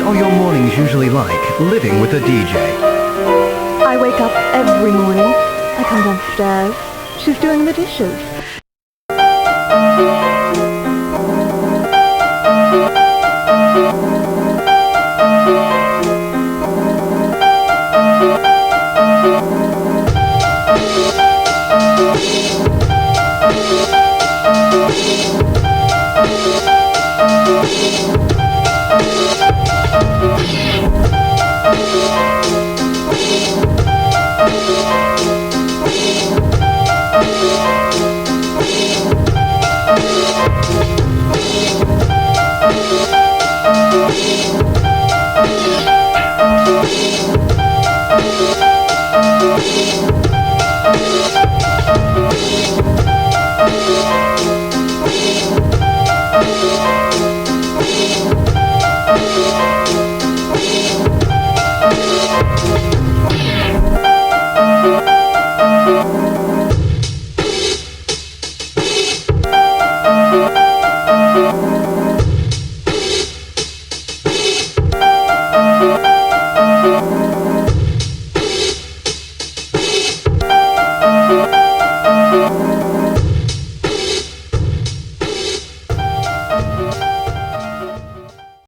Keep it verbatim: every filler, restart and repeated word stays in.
are your mornings usually like, living with a D J? I wake up every morning. I come downstairs. She's doing the dishes. Thank you.